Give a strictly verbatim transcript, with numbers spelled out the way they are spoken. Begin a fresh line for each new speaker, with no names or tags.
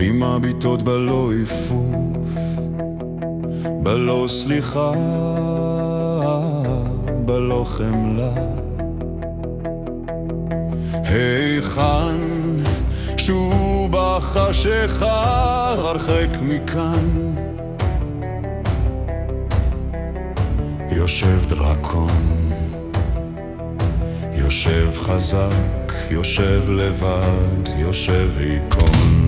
עם הביטות בלא איפוף, בלא סליחה, בלא חמלה. היכן שוב בחשיכה הרחק מכאן יושב דרקון, יושב חזק, יושב לבד, יושב עיקון.